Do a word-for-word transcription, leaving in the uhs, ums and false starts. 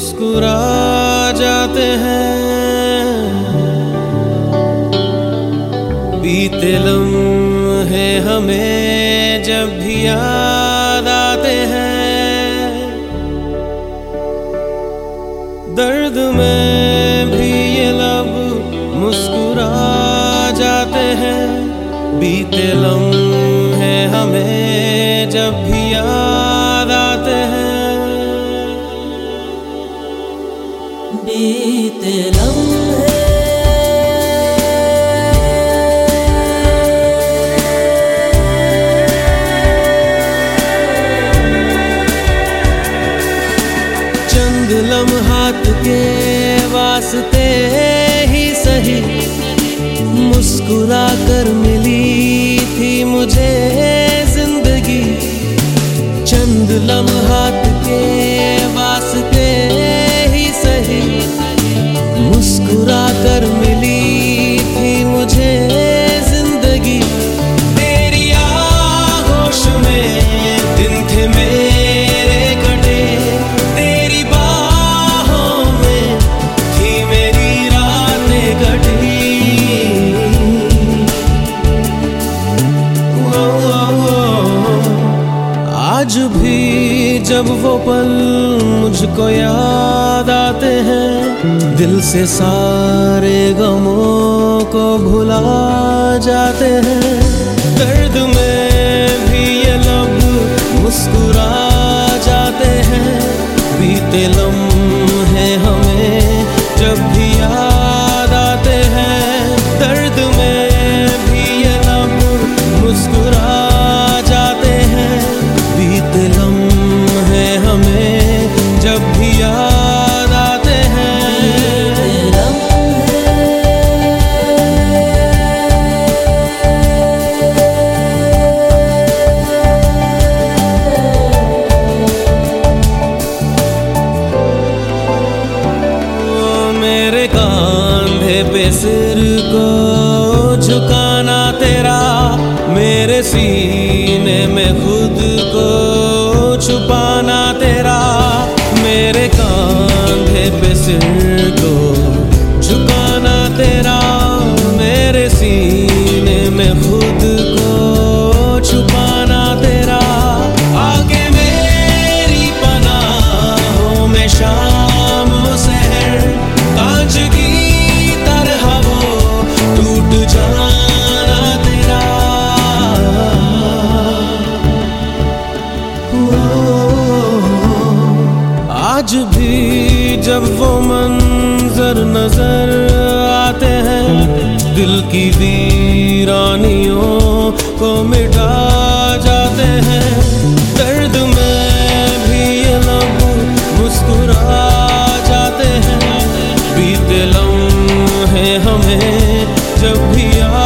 मुस्कुरा जाते हैं। बीते लम्हे हमें जब भी याद आते हैं, दर्द में भी ये लब मुस्कुरा जाते हैं। बीते लम्हे हमें जब भी याद आते हैं, बीते लम्हे चंद लम्हात के वास्ते ही सही मुस्कुरा कर मिली थी मुझे जिंदगी। चंद लम्हात के वास्ते ही सही मुस्कुरा कर मिली थी मुझे जिंदगी। तेरी आगोश में दिन थे मेरे कटे, तेरी बाहों में थी मेरी रातें कटी। आज भी जब वो पल मुझको याद आते हैं, दिल से सारे गमों को भुला जाते हैं। दर्द में भी ये लब मुस्कुरा जाते हैं। बीते लम्हे हमें जब भी याद आते हैं, दर्द में भी ये लब मुस्कुरा जाते हैं। बीते लम्हे हमें जब भी याद आते हैं, मेरे कांधे पे सिर को झुकाना तेरा, मेरे सीने में खुद को छुपाना तेरा। मेरे कांधे पे सिर को झुकाना तेरा, मेरे सीने में खुद को छुपाना तेरा। आगे मेरी पनाहों में शाम सहर, कांच की तरह वो टूट जाना तेरा। आज भी जब वो मंजर नजर आते हैं, दिल की वीरानियों को मिटा जाते हैं। दर्द में भी ये लब मुस्कुरा जाते हैं। बीते लम्हे हमें जब भी